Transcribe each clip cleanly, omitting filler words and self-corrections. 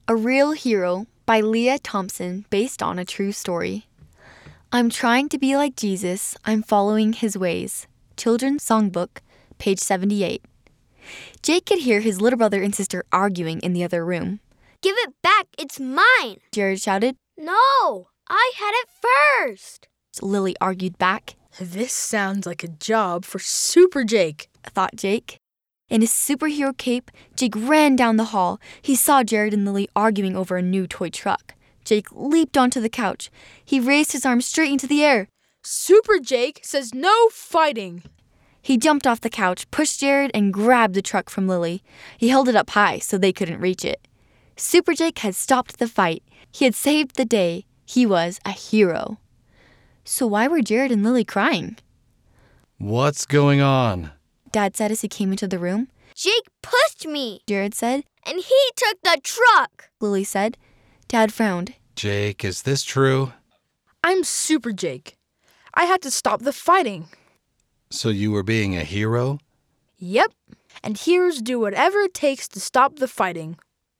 A Real Hero by Leah Thompson, based on a true story. I'm trying to be like Jesus. I'm following his ways. Children's Songbook, page 78. Jake could hear his little brother and sister arguing in the other room. Give it back, it's mine! Jared shouted. No, I had it first! Lily argued back. This sounds like a job for Super Jake, thought Jake. In his superhero cape, Jake ran down the hall. He saw Jared and Lily arguing over a new toy truck. Jake leaped onto the couch. He raised his arm straight into the air. Super Jake says no fighting. He jumped off the couch, pushed Jared, and grabbed the truck from Lily. He held it up high so they couldn't reach it. Super Jake had stopped the fight. He had saved the day. He was a hero. So why were Jared and Lily crying? What's going on? Dad said as he came into the room. Jake pushed me, Jared said. And he took the truck, Lily said. Dad frowned. Jake, is this true? I'm Super Jake. I had to stop the fighting. So you were being a hero? Yep. And heroes do whatever it takes to stop the fighting.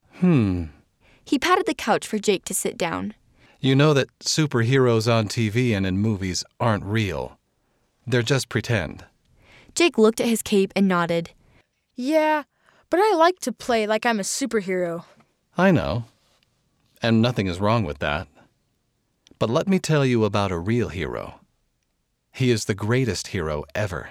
He patted the couch for Jake to sit down. You know that superheroes on TV and in movies aren't real. They're just pretend. Jake looked at his cape and nodded. Yeah, but I like to play like I'm a superhero. I know. And nothing is wrong with that. But let me tell you about a real hero. He is the greatest hero ever.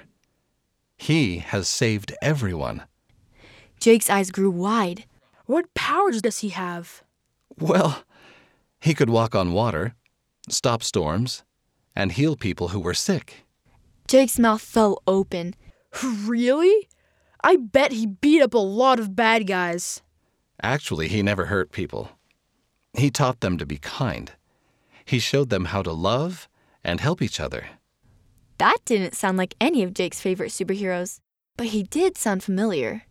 He has saved everyone. Jake's eyes grew wide. What powers does he have? Well, he could walk on water, stop storms, and heal people who were sick. Jake's mouth fell open. Really? I bet he beat up a lot of bad guys. Actually, he never hurt people. He taught them to be kind. He showed them how to love and help each other. That didn't sound like any of Jake's favorite superheroes, but he did sound familiar.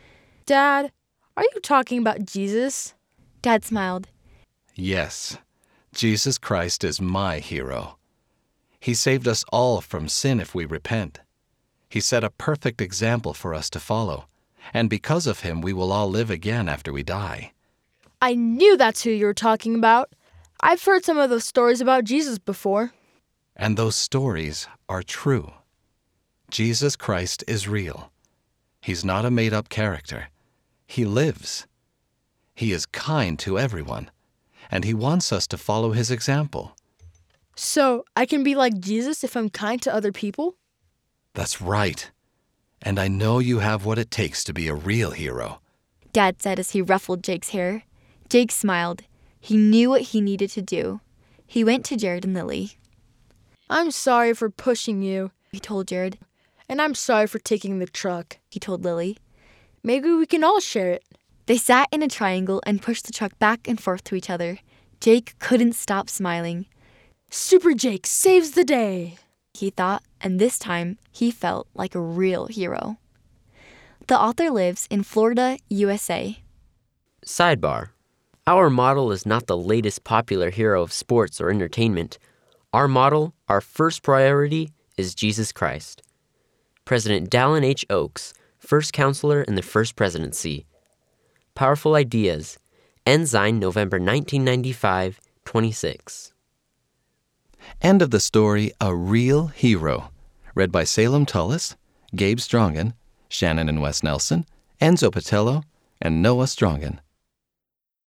Dad, are you talking about Jesus? Dad smiled. Yes, Jesus Christ is my hero. He saved us all from sin if we repent. He set a perfect example for us to follow, and because of him, we will all live again after we die. I knew that's who you were talking about. I've heard some of those stories about Jesus before. And those stories are true. Jesus Christ is real. He's not a made-up character. He lives. He is kind to everyone, and he wants us to follow his example. So, I can be like Jesus if I'm kind to other people? That's right. And I know you have what it takes to be a real hero. Dad said as he ruffled Jake's hair. Jake smiled. He knew what he needed to do. He went to Jared and Lily. I'm sorry for pushing you, he told Jared. And I'm sorry for taking the truck, he told Lily. Maybe we can all share it. They sat in a triangle and pushed the truck back and forth to each other. Jake couldn't stop smiling. Super Jake saves the day, he thought, and this time he felt like a real hero. The author lives in Florida, USA. Sidebar. Our model is not the latest popular hero of sports or entertainment. Our model, our first priority, is Jesus Christ. President Dallin H. Oaks, first counselor in the first presidency. Powerful Ideas. Ensign, November 1995, 26. End of the story, A Real Hero. Read by Salem Tullis, Gabe Strongen, Shannon and Wes Nelson, Enzo Patello, and Noah Strongen.